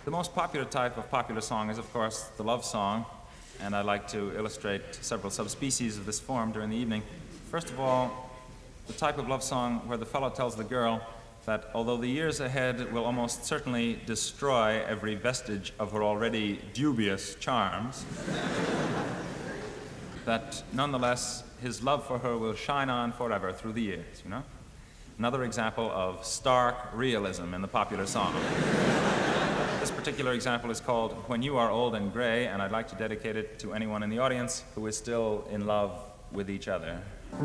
The most popular type of popular song is, of course, the love song, and I'd like to illustrate several subspecies of this form during the evening. First of all, the type of love song where the fellow tells the girl that although the years ahead will almost certainly destroy every vestige of her already dubious charms, that nonetheless his love for her will shine on forever through the years, you know? Another example of stark realism in the popular song. This particular example is called When You Are Old and Gray, and I'd like to dedicate it to anyone in the audience who is still in love with each other.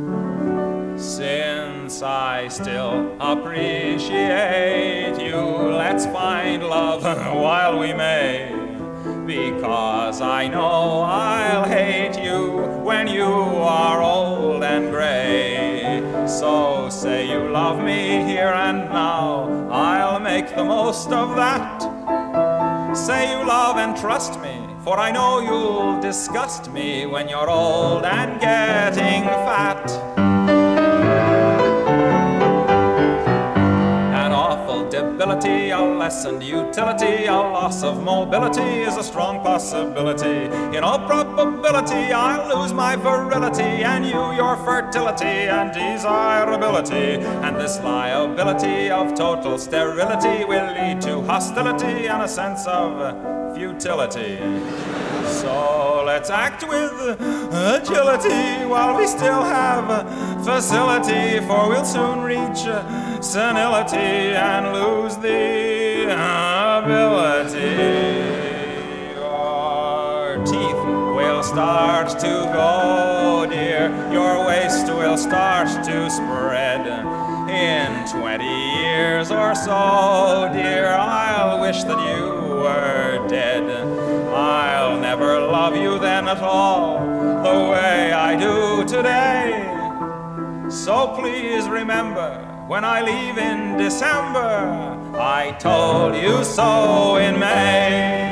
Since I still appreciate you, let's find love while we may, because I know I'll hate you when you are old and gray. So say you love me here and now, I'll make the most of that. Say you love and trust me, for I know you'll disgust me when you're old and getting fat. An awful debility, a lessened utility, a loss of mobility is a strong possibility. In all probability, I'll lose my virility, and you your fertility and desirability. And this liability of total sterility will lead to hostility and a sense of futility. So let's act with agility while we still have facility, for we'll soon reach senility and lose the ability. Your teeth will start to go, dear, your waist will start to spread. In 20 years or so, dear, I'll wish that you were dead. I'll never love you then at all the way I do today. So please remember, when I leave in December, I told you so in May.